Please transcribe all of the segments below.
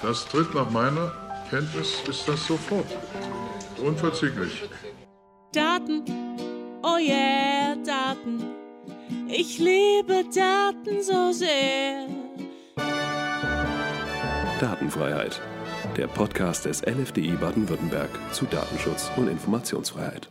Das tritt nach meiner Kenntnis ist das sofort. Unverzüglich. Daten, oh yeah, Daten. Ich liebe Daten so sehr. Datenfreiheit. Der Podcast des LFDI Baden-Württemberg zu Datenschutz und Informationsfreiheit.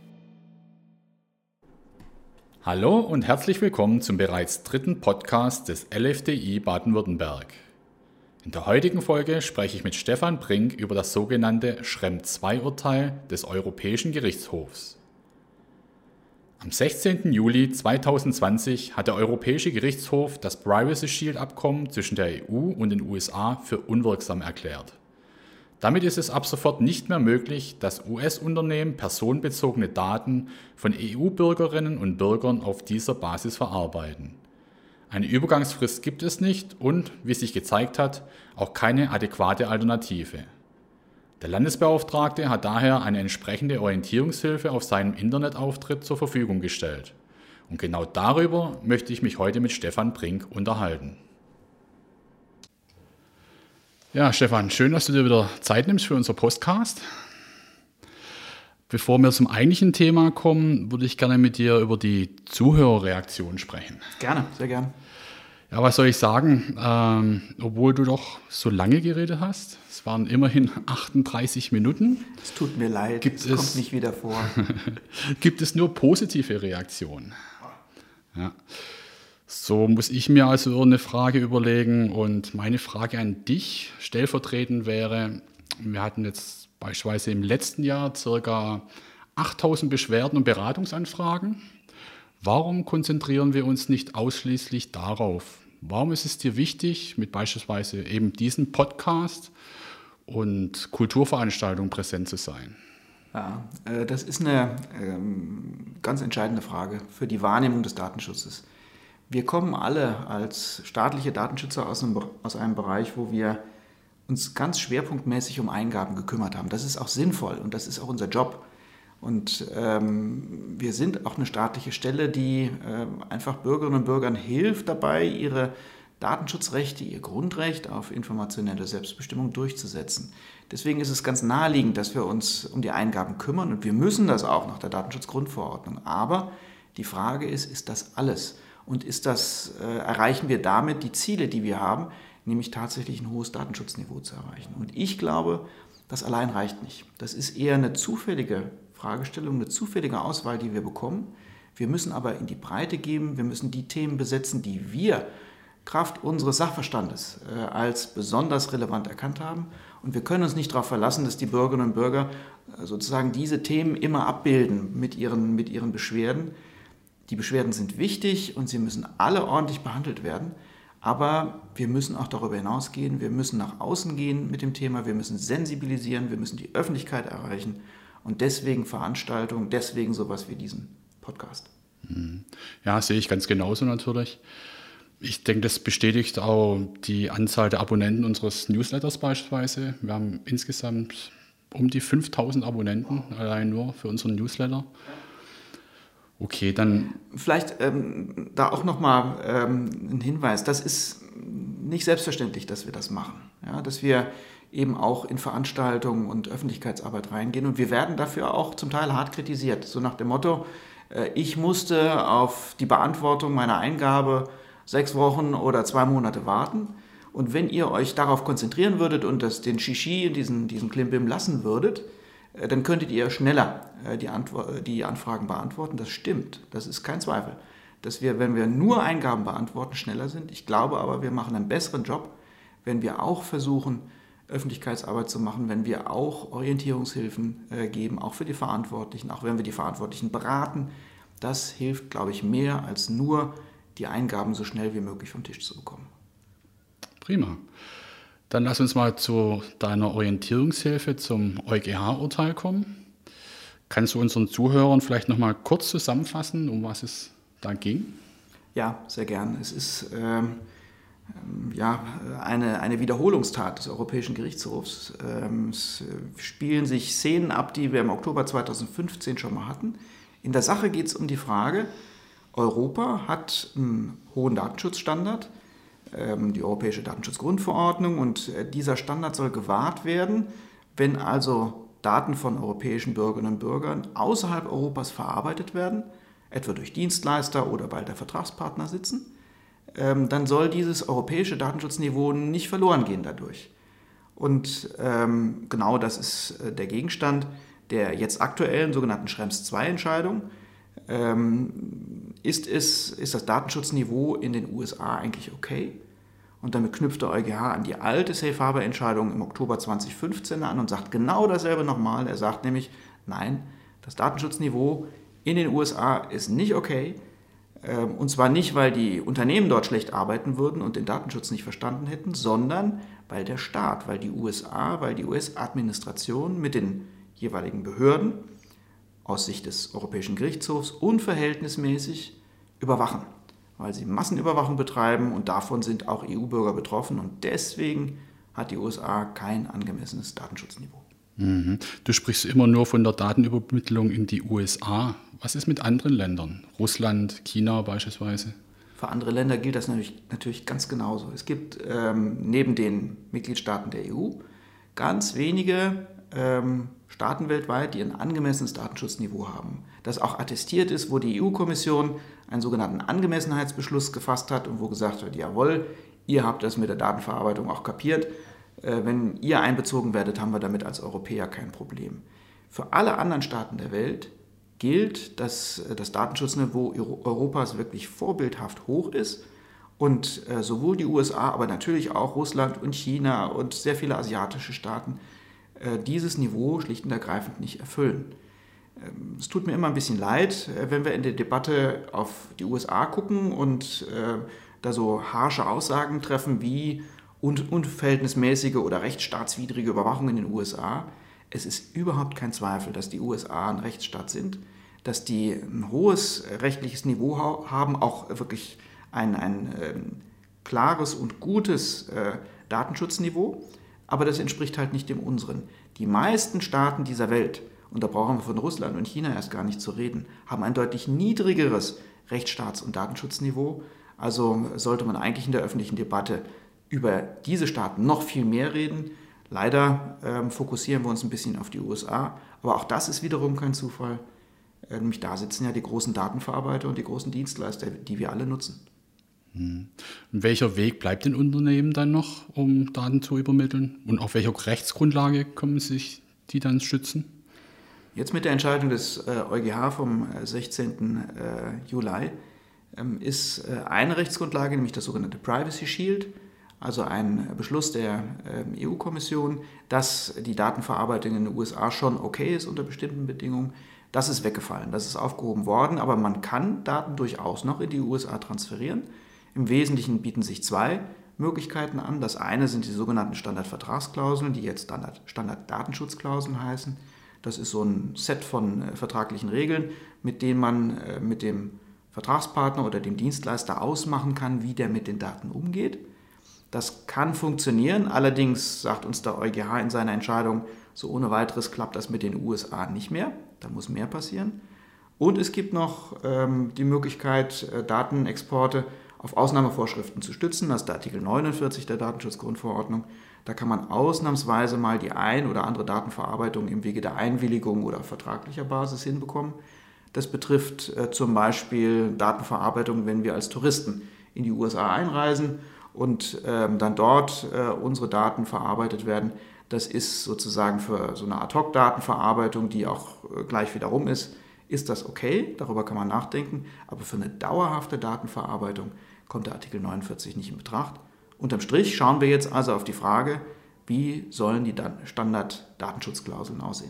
Hallo und herzlich willkommen zum bereits dritten Podcast des LFDI Baden-Württemberg. In der heutigen Folge spreche ich mit Stefan Brink über das sogenannte Schrems II-Urteil des Europäischen Gerichtshofs. Am 16. Juli 2020 hat der Europäische Gerichtshof das Privacy Shield-Abkommen zwischen der EU und den USA für unwirksam erklärt. Damit ist es ab sofort nicht mehr möglich, dass US-Unternehmen personenbezogene Daten von EU-Bürgerinnen und Bürgern auf dieser Basis verarbeiten. Eine Übergangsfrist gibt es nicht und, wie sich gezeigt hat, auch keine adäquate Alternative. Der Landesbeauftragte hat daher eine entsprechende Orientierungshilfe auf seinem Internetauftritt zur Verfügung gestellt. Und genau darüber möchte ich mich heute mit Stefan Brink unterhalten. Ja, Stefan, schön, dass du dir wieder Zeit nimmst für unser Podcast. Bevor wir zum eigentlichen Thema kommen, würde ich gerne mit dir über die Zuhörerreaktion sprechen. Gerne, sehr gerne. Ja, was soll ich sagen? Obwohl du doch so lange geredet hast, es waren immerhin 38 Minuten. Es tut mir leid, es kommt nicht wieder vor. Gibt es nur positive Reaktionen? Ja. So muss ich mir also eine Frage überlegen und meine Frage an dich stellvertretend wäre, wir hatten jetzt beispielsweise im letzten Jahr ca. 8000 Beschwerden und Beratungsanfragen. Warum konzentrieren wir uns nicht ausschließlich darauf? Warum ist es dir wichtig, mit beispielsweise eben diesem Podcast und Kulturveranstaltungen präsent zu sein? Ja, das ist eine ganz entscheidende Frage für die Wahrnehmung des Datenschutzes. Wir kommen alle als staatliche Datenschützer aus einem Bereich, wo wir uns ganz schwerpunktmäßig um Eingaben gekümmert haben. Das ist auch sinnvoll und das ist auch unser Job. Und wir sind auch eine staatliche Stelle, die einfach Bürgerinnen und Bürgern hilft dabei, ihre Datenschutzrechte, ihr Grundrecht auf informationelle Selbstbestimmung durchzusetzen. Deswegen ist es ganz naheliegend, dass wir uns um die Eingaben kümmern und wir müssen das auch nach der Datenschutzgrundverordnung. Aber die Frage ist das alles? Und erreichen wir damit die Ziele, die wir haben, nämlich tatsächlich ein hohes Datenschutzniveau zu erreichen? Und ich glaube, das allein reicht nicht. Das ist eher eine zufällige Fragestellung, eine zufällige Auswahl, die wir bekommen. Wir müssen aber in die Breite gehen, wir müssen die Themen besetzen, die wir Kraft unseres Sachverstandes als besonders relevant erkannt haben. Und wir können uns nicht darauf verlassen, dass die Bürgerinnen und Bürger sozusagen diese Themen immer abbilden mit ihren Beschwerden. Die Beschwerden sind wichtig und sie müssen alle ordentlich behandelt werden. Aber wir müssen auch darüber hinausgehen, wir müssen nach außen gehen mit dem Thema, wir müssen sensibilisieren, wir müssen die Öffentlichkeit erreichen und deswegen Veranstaltungen, deswegen sowas wie diesen Podcast. Ja, sehe ich ganz genauso natürlich. Ich denke, das bestätigt auch die Anzahl der Abonnenten unseres Newsletters beispielsweise. Wir haben insgesamt um die 5000 Abonnenten allein nur für unseren Newsletter. Okay, dann... Vielleicht da auch nochmal ein Hinweis, das ist nicht selbstverständlich, dass wir das machen. Ja, dass wir eben auch in Veranstaltungen und Öffentlichkeitsarbeit reingehen und wir werden dafür auch zum Teil hart kritisiert. So nach dem Motto, ich musste auf die Beantwortung meiner Eingabe 6 Wochen oder 2 Monate warten und wenn ihr euch darauf konzentrieren würdet und den Shishi, diesen Klimbim lassen würdet, dann könntet ihr schneller die Anfragen beantworten. Das stimmt, das ist kein Zweifel. Dass wir, wenn wir nur Eingaben beantworten, schneller sind. Ich glaube aber, wir machen einen besseren Job, wenn wir auch versuchen, Öffentlichkeitsarbeit zu machen, wenn wir auch Orientierungshilfen geben, auch für die Verantwortlichen, auch wenn wir die Verantwortlichen beraten. Das hilft, glaube ich, mehr als nur die Eingaben so schnell wie möglich vom Tisch zu bekommen. Prima. Dann lass uns mal zu deiner Orientierungshilfe zum EuGH-Urteil kommen. Kannst du unseren Zuhörern vielleicht noch mal kurz zusammenfassen, um was es da ging? Ja, sehr gern. Es ist eine Wiederholungstat des Europäischen Gerichtshofs. Es spielen sich Szenen ab, die wir im Oktober 2015 schon mal hatten. In der Sache geht es um die Frage, Europa hat einen hohen Datenschutzstandard. die Europäische Datenschutzgrundverordnung, und dieser Standard soll gewahrt werden, wenn also Daten von europäischen Bürgerinnen und Bürgern außerhalb Europas verarbeitet werden, etwa durch Dienstleister oder weil der Vertragspartner sitzen, dann soll dieses europäische Datenschutzniveau nicht verloren gehen dadurch. Und genau das ist der Gegenstand der jetzt aktuellen sogenannten Schrems II-Entscheidung. Ist das Datenschutzniveau in den USA eigentlich okay? Und damit knüpft der EuGH an die alte Safe Harbor-Entscheidung im Oktober 2015 an und sagt genau dasselbe nochmal. Er sagt nämlich, nein, das Datenschutzniveau in den USA ist nicht okay. Und zwar nicht, weil die Unternehmen dort schlecht arbeiten würden und den Datenschutz nicht verstanden hätten, sondern weil der Staat, weil die USA, weil die US-Administration mit den jeweiligen Behörden aus Sicht des Europäischen Gerichtshofs unverhältnismäßig überwachen, weil sie Massenüberwachung betreiben und davon sind auch EU-Bürger betroffen und deswegen hat die USA kein angemessenes Datenschutzniveau. Du sprichst immer nur von der Datenübermittlung in die USA. Was ist mit anderen Ländern? Russland, China beispielsweise? Für andere Länder gilt das natürlich ganz genauso. Es gibt neben den Mitgliedstaaten der EU ganz wenige Staaten weltweit, die ein angemessenes Datenschutzniveau haben. Das auch attestiert ist, wo die EU-Kommission einen sogenannten Angemessenheitsbeschluss gefasst hat und wo gesagt wird, jawohl, ihr habt das mit der Datenverarbeitung auch kapiert. Wenn ihr einbezogen werdet, haben wir damit als Europäer kein Problem. Für alle anderen Staaten der Welt gilt, dass das Datenschutzniveau Europas wirklich vorbildhaft hoch ist und sowohl die USA, aber natürlich auch Russland und China und sehr viele asiatische Staaten dieses Niveau schlicht und ergreifend nicht erfüllen. Es tut mir immer ein bisschen leid, wenn wir in der Debatte auf die USA gucken und da so harsche Aussagen treffen wie unverhältnismäßige oder rechtsstaatswidrige Überwachung in den USA. Es ist überhaupt kein Zweifel, dass die USA ein Rechtsstaat sind, dass die ein hohes rechtliches Niveau haben, auch wirklich ein klares und gutes Datenschutzniveau, aber das entspricht halt nicht dem unseren. Die meisten Staaten dieser Welt, und da brauchen wir von Russland und China erst gar nicht zu reden, haben ein deutlich niedrigeres Rechtsstaats- und Datenschutzniveau. Also sollte man eigentlich in der öffentlichen Debatte über diese Staaten noch viel mehr reden. Leider fokussieren wir uns ein bisschen auf die USA, aber auch das ist wiederum kein Zufall. Nämlich da sitzen ja die großen Datenverarbeiter und die großen Dienstleister, die wir alle nutzen. Und welcher Weg bleibt den Unternehmen dann noch, um Daten zu übermitteln? Und auf welcher Rechtsgrundlage können sich die dann schützen? Jetzt mit der Entscheidung des EuGH vom 16. Juli ist eine Rechtsgrundlage, nämlich das sogenannte Privacy Shield, also ein Beschluss der EU-Kommission, dass die Datenverarbeitung in den USA schon okay ist unter bestimmten Bedingungen. Das ist weggefallen, das ist aufgehoben worden, aber man kann Daten durchaus noch in die USA transferieren. Im Wesentlichen bieten sich zwei Möglichkeiten an. Das eine sind die sogenannten Standardvertragsklauseln, die jetzt Standarddatenschutzklauseln heißen. Das ist so ein Set von vertraglichen Regeln, mit denen man mit dem Vertragspartner oder dem Dienstleister ausmachen kann, wie der mit den Daten umgeht. Das kann funktionieren, allerdings sagt uns der EuGH in seiner Entscheidung, so ohne weiteres klappt das mit den USA nicht mehr. Da muss mehr passieren. Und es gibt noch die Möglichkeit, Datenexporte auf Ausnahmevorschriften zu stützen. Das ist der Artikel 49 der Datenschutzgrundverordnung. Da kann man ausnahmsweise mal die ein oder andere Datenverarbeitung im Wege der Einwilligung oder auf vertraglicher Basis hinbekommen. Das betrifft zum Beispiel Datenverarbeitung, wenn wir als Touristen in die USA einreisen und dann dort unsere Daten verarbeitet werden. Das ist sozusagen für so eine Ad-Hoc-Datenverarbeitung, die auch gleich wieder rum ist das okay, darüber kann man nachdenken, aber für eine dauerhafte Datenverarbeitung kommt der Artikel 49 nicht in Betracht. Unterm Strich schauen wir jetzt also auf die Frage, wie sollen die Standard-Datenschutzklauseln aussehen?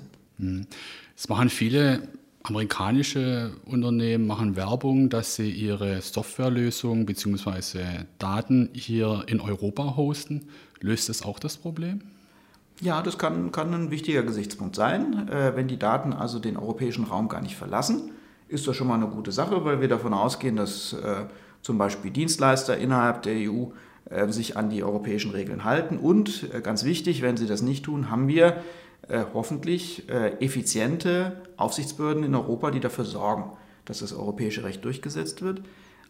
Es machen viele amerikanische Unternehmen machen Werbung, dass sie ihre Softwarelösungen bzw. Daten hier in Europa hosten. Löst das auch das Problem? Ja, das kann ein wichtiger Gesichtspunkt sein. Wenn die Daten also den europäischen Raum gar nicht verlassen, ist das schon mal eine gute Sache, weil wir davon ausgehen, dass zum Beispiel Dienstleister innerhalb der EU sich an die europäischen Regeln halten. Und ganz wichtig, wenn sie das nicht tun, haben wir hoffentlich effiziente Aufsichtsbehörden in Europa, die dafür sorgen, dass das europäische Recht durchgesetzt wird.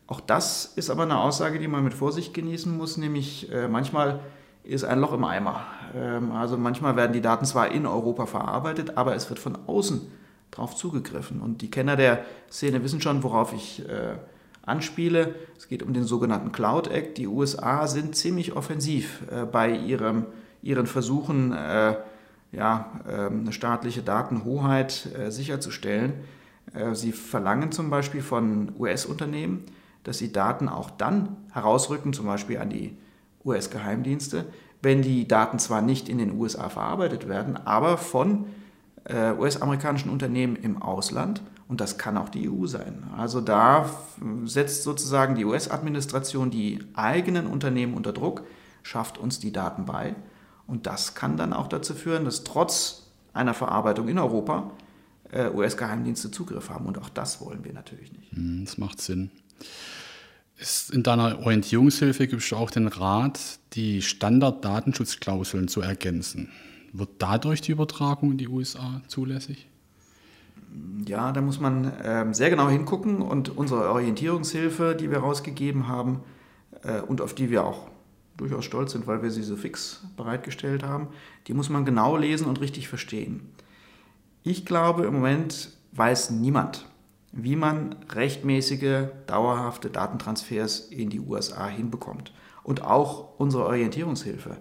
Auch das ist aber eine Aussage, die man mit Vorsicht genießen muss, nämlich manchmal ist ein Loch im Eimer. Also manchmal werden die Daten zwar in Europa verarbeitet, aber es wird von außen drauf zugegriffen. Und die Kenner der Szene wissen schon, worauf ich anspiele. Es geht um den sogenannten Cloud Act. Die USA sind ziemlich offensiv bei ihren Versuchen, eine staatliche Datenhoheit sicherzustellen. Sie verlangen zum Beispiel von US-Unternehmen, dass sie Daten auch dann herausrücken, zum Beispiel an die US-Geheimdienste, wenn die Daten zwar nicht in den USA verarbeitet werden, aber von US-amerikanischen Unternehmen im Ausland, und das kann auch die EU sein. Also da setzt sozusagen die US-Administration die eigenen Unternehmen unter Druck, schafft uns die Daten bei, und das kann dann auch dazu führen, dass trotz einer Verarbeitung in Europa US-Geheimdienste Zugriff haben, und auch das wollen wir natürlich nicht. Das macht Sinn. In deiner Orientierungshilfe gibst du auch den Rat, die Standard-Datenschutzklauseln zu ergänzen. Wird dadurch die Übertragung in die USA zulässig? Ja, da muss man sehr genau hingucken, und unsere Orientierungshilfe, die wir rausgegeben haben und auf die wir auch durchaus stolz sind, weil wir sie so fix bereitgestellt haben, die muss man genau lesen und richtig verstehen. Ich glaube, im Moment weiß niemand, wie man rechtmäßige, dauerhafte Datentransfers in die USA hinbekommt. Und auch unsere Orientierungshilfe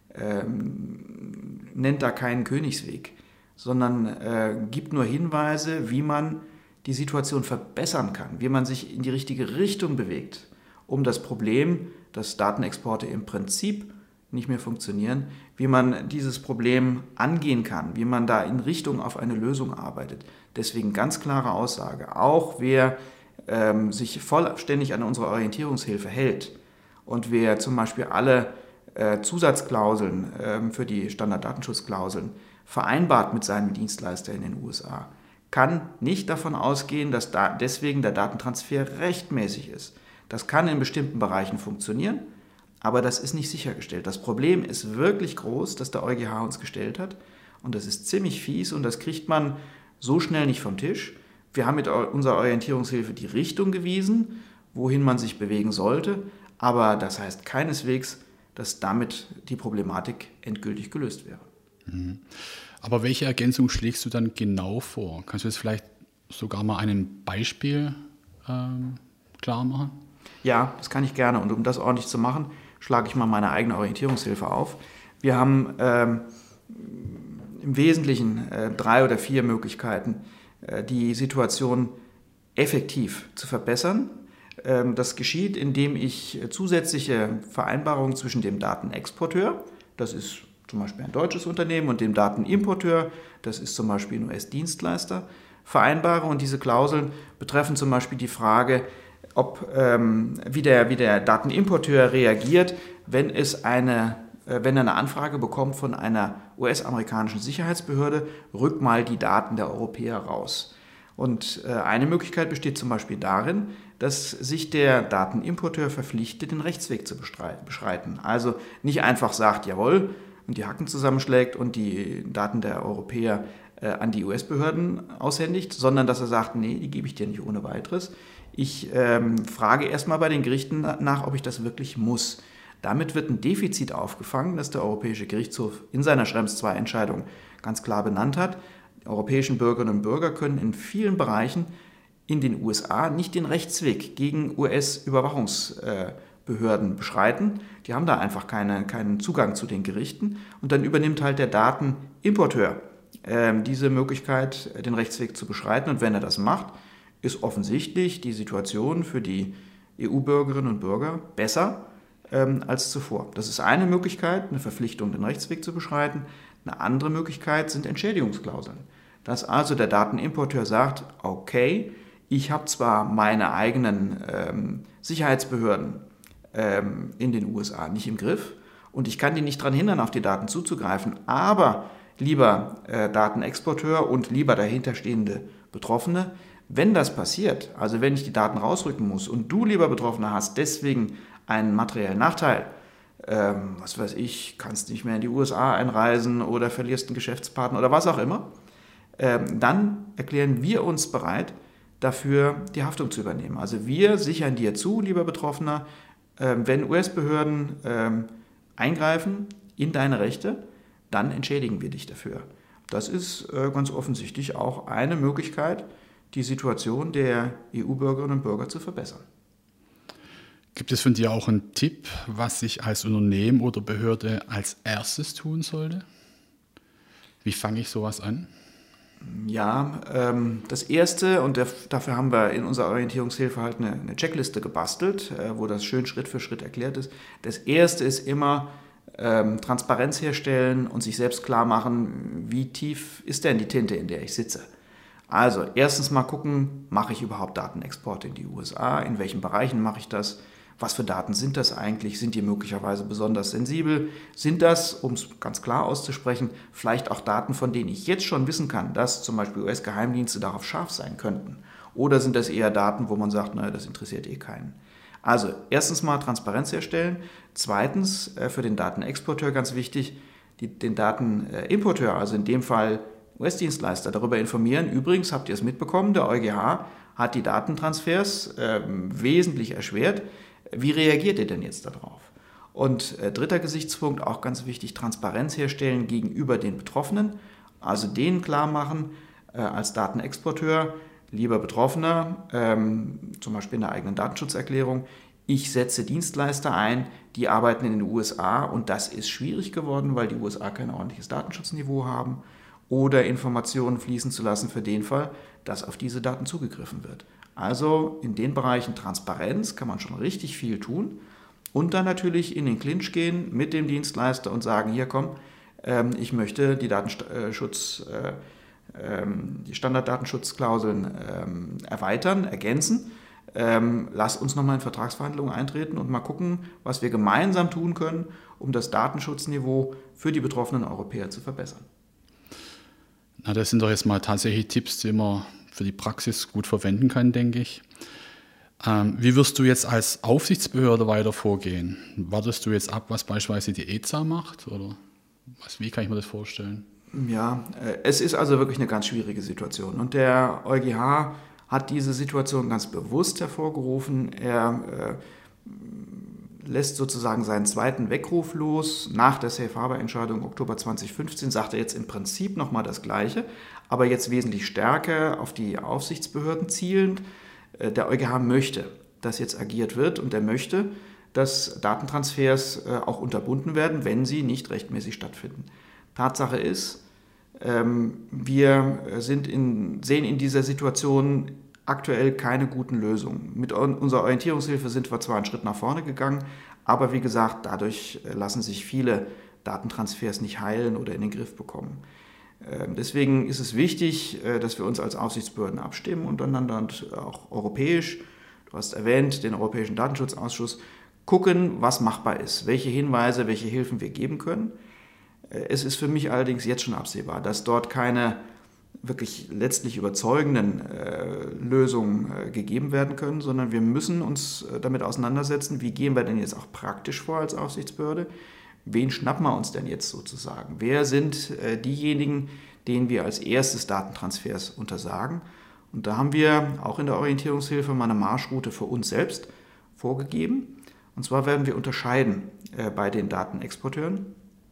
nennt da keinen Königsweg, sondern gibt nur Hinweise, wie man die Situation verbessern kann, wie man sich in die richtige Richtung bewegt, um das Problem, dass Datenexporte im Prinzip nicht mehr funktionieren, wie man dieses Problem angehen kann, wie man da in Richtung auf eine Lösung arbeitet. Deswegen ganz klare Aussage, auch wer sich vollständig an unsere Orientierungshilfe hält und wer zum Beispiel alle Zusatzklauseln für die Standarddatenschutzklauseln vereinbart mit seinem Dienstleister in den USA, kann nicht davon ausgehen, dass deswegen der Datentransfer rechtmäßig ist. Das kann in bestimmten Bereichen funktionieren, aber das ist nicht sichergestellt. Das Problem ist wirklich groß, das der EuGH uns gestellt hat, und das ist ziemlich fies, und das kriegt man so schnell nicht vom Tisch. Wir haben mit unserer Orientierungshilfe die Richtung gewiesen, wohin man sich bewegen sollte, aber das heißt keineswegs, dass damit die Problematik endgültig gelöst wäre. Aber welche Ergänzung schlägst du dann genau vor? Kannst du jetzt vielleicht sogar mal ein Beispiel klar machen? Ja, das kann ich gerne. Und um das ordentlich zu machen, schlage ich mal meine eigene Orientierungshilfe auf. Wir haben im Wesentlichen 3 oder 4 Möglichkeiten, die Situation effektiv zu verbessern. Das geschieht, indem ich zusätzliche Vereinbarungen zwischen dem Datenexporteur, das ist zum Beispiel ein deutsches Unternehmen, und dem Datenimporteur, das ist zum Beispiel ein US-Dienstleister, vereinbare. Und diese Klauseln betreffen zum Beispiel die Frage, wie der Datenimporteur reagiert, wenn er eine Anfrage bekommt von einer US-amerikanischen Sicherheitsbehörde, rück mal die Daten der Europäer raus. Und eine Möglichkeit besteht zum Beispiel darin, dass sich der Datenimporteur verpflichtet, den Rechtsweg zu beschreiten. Also nicht einfach sagt, jawohl, und die Hacken zusammenschlägt und die Daten der Europäer an die US-Behörden aushändigt, sondern dass er sagt, nee, die gebe ich dir nicht ohne weiteres. Ich frage erstmal bei den Gerichten nach, ob ich das wirklich muss. Damit wird ein Defizit aufgefangen, das der Europäische Gerichtshof in seiner Schrems II-Entscheidung ganz klar benannt hat. Die europäischen Bürgerinnen und Bürger können in vielen Bereichen in den USA nicht den Rechtsweg gegen US-Überwachungsbehörden beschreiten. Die haben da einfach keinen Zugang zu den Gerichten. Und dann übernimmt halt der Datenimporteur diese Möglichkeit, den Rechtsweg zu beschreiten. Und wenn er das macht, ist offensichtlich die Situation für die EU-Bürgerinnen und Bürger besser als zuvor. Das ist eine Möglichkeit, eine Verpflichtung, den Rechtsweg zu beschreiten. Eine andere Möglichkeit sind Entschädigungsklauseln. Dass also der Datenimporteur sagt, okay, ich habe zwar meine eigenen Sicherheitsbehörden in den USA nicht im Griff und ich kann die nicht daran hindern, auf die Daten zuzugreifen, aber lieber Datenexporteur und lieber dahinterstehende Betroffene, wenn das passiert, also wenn ich die Daten rausrücken muss und du, lieber Betroffener, hast deswegen einen materiellen Nachteil, was weiß ich, kannst nicht mehr in die USA einreisen oder verlierst einen Geschäftspartner oder was auch immer, dann erklären wir uns bereit, dafür die Haftung zu übernehmen. Also wir sichern dir zu, lieber Betroffener, wenn US-Behörden eingreifen in deine Rechte, dann entschädigen wir dich dafür. Das ist ganz offensichtlich auch eine Möglichkeit, die Situation der EU-Bürgerinnen und Bürger zu verbessern. Gibt es von dir auch einen Tipp, was ich als Unternehmen oder Behörde als erstes tun sollte? Wie fange ich sowas an? Ja, das Erste, und dafür haben wir in unserer Orientierungshilfe halt eine Checkliste gebastelt, wo das schön Schritt für Schritt erklärt ist. Das Erste ist immer Transparenz herstellen und sich selbst klar machen, wie tief ist denn die Tinte, in der ich sitze. Also erstens mal gucken, mache ich überhaupt Datenexporte in die USA, in welchen Bereichen mache ich das, was für Daten sind das eigentlich, sind die möglicherweise besonders sensibel, sind das, um es ganz klar auszusprechen, vielleicht auch Daten, von denen ich jetzt schon wissen kann, dass zum Beispiel US-Geheimdienste darauf scharf sein könnten, oder sind das eher Daten, wo man sagt, naja, das interessiert eh keinen. Also erstens mal Transparenz herstellen, zweitens für den Datenexporteur ganz wichtig, den Datenimporteur, also in dem Fall US-Dienstleister, darüber informieren. Übrigens, habt ihr es mitbekommen, der EuGH hat die Datentransfers wesentlich erschwert. Wie reagiert ihr denn jetzt darauf? Und dritter Gesichtspunkt, auch ganz wichtig, Transparenz herstellen gegenüber den Betroffenen, also denen klar machen, als Datenexporteur, lieber Betroffener, zum Beispiel in der eigenen Datenschutzerklärung, ich setze Dienstleister ein, die arbeiten in den USA und das ist schwierig geworden, weil die USA kein ordentliches Datenschutzniveau haben, oder Informationen fließen zu lassen für den Fall, dass auf diese Daten zugegriffen wird. Also in den Bereichen Transparenz kann man schon richtig viel tun und dann natürlich in den Clinch gehen mit dem Dienstleister und sagen, hier komm, ich möchte die die Standarddatenschutzklauseln erweitern, ergänzen. Lass uns nochmal in Vertragsverhandlungen eintreten und mal gucken, was wir gemeinsam tun können, um das Datenschutzniveau für die betroffenen Europäer zu verbessern. Na, das sind doch jetzt mal tatsächlich Tipps, die man für die Praxis gut verwenden kann, denke ich. Wie wirst du jetzt als Aufsichtsbehörde weiter vorgehen? Wartest du jetzt ab, was beispielsweise die EZA macht? Oder wie kann ich mir das vorstellen? Ja, es ist also wirklich eine ganz schwierige Situation. Und der EuGH hat diese Situation ganz bewusst hervorgerufen. Er lässt sozusagen seinen zweiten Weckruf los. Nach der Safe Harbor Entscheidung Oktober 2015 sagt er jetzt im Prinzip nochmal das Gleiche, aber jetzt wesentlich stärker auf die Aufsichtsbehörden zielend. Der EuGH möchte, dass jetzt agiert wird und er möchte, dass Datentransfers auch unterbunden werden, wenn sie nicht rechtmäßig stattfinden. Tatsache ist, wir sehen in dieser Situation aktuell keine guten Lösungen. Mit unserer Orientierungshilfe sind wir zwar einen Schritt nach vorne gegangen, aber wie gesagt, dadurch lassen sich viele Datentransfers nicht heilen oder in den Griff bekommen. Deswegen ist es wichtig, dass wir uns als Aufsichtsbehörden abstimmen untereinander und auch europäisch, du hast erwähnt, den Europäischen Datenschutzausschuss, gucken, was machbar ist, welche Hinweise, welche Hilfen wir geben können. Es ist für mich allerdings jetzt schon absehbar, dass dort keine wirklich letztlich überzeugenden Lösungen gegeben werden können, sondern wir müssen uns damit auseinandersetzen, wie gehen wir denn jetzt auch praktisch vor als Aufsichtsbehörde, wen schnappen wir uns denn jetzt sozusagen? Wer sind diejenigen, denen wir als erstes Datentransfers untersagen? Und da haben wir auch in der Orientierungshilfe mal eine Marschroute für uns selbst vorgegeben. Und zwar werden wir unterscheiden bei den Datenexporteuren,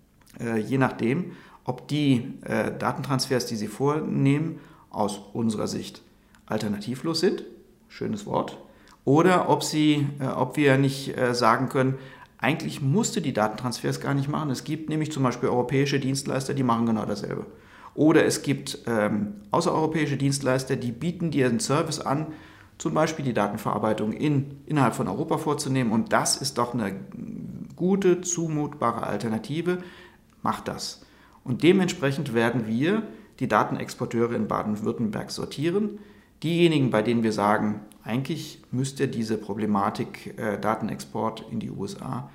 je nachdem, ob die Datentransfers, die sie vornehmen, aus unserer Sicht alternativlos sind, schönes Wort, oder ob wir nicht sagen können, eigentlich musste die Datentransfers gar nicht machen. Es gibt nämlich zum Beispiel europäische Dienstleister, die machen genau dasselbe. Oder es gibt außereuropäische Dienstleister, die bieten dir einen Service an, zum Beispiel die Datenverarbeitung innerhalb von Europa vorzunehmen. Und das ist doch eine gute, zumutbare Alternative. Macht das. Und dementsprechend werden wir die Datenexporteure in Baden-Württemberg sortieren. Diejenigen, bei denen wir sagen, eigentlich müsste diese Problematik Datenexport in die USA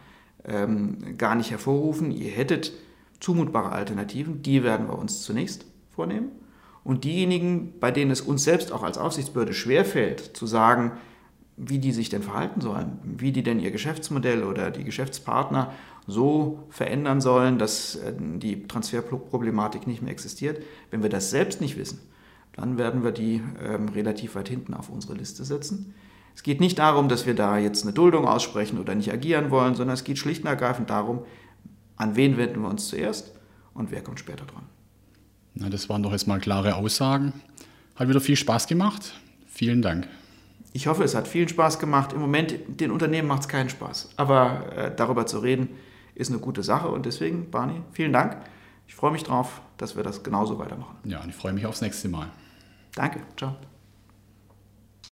gar nicht hervorrufen. Ihr hättet zumutbare Alternativen, die werden wir uns zunächst vornehmen. Und diejenigen, bei denen es uns selbst auch als Aufsichtsbehörde schwerfällt, zu sagen, wie die sich denn verhalten sollen, wie die denn ihr Geschäftsmodell oder die Geschäftspartner so verändern sollen, dass die Transferproblematik nicht mehr existiert. Wenn wir das selbst nicht wissen, dann werden wir die relativ weit hinten auf unsere Liste setzen. Es geht nicht darum, dass wir da jetzt eine Duldung aussprechen oder nicht agieren wollen, sondern es geht schlicht und ergreifend darum, an wen wenden wir uns zuerst und wer kommt später dran. Na, das waren doch jetzt mal klare Aussagen. Hat wieder viel Spaß gemacht. Vielen Dank. Ich hoffe, es hat vielen Spaß gemacht. Im Moment, den Unternehmen macht es keinen Spaß. Aber darüber zu reden, ist eine gute Sache. Und deswegen, Barney, vielen Dank. Ich freue mich drauf, dass wir das genauso weitermachen. Ja, und ich freue mich aufs nächste Mal. Danke. Ciao.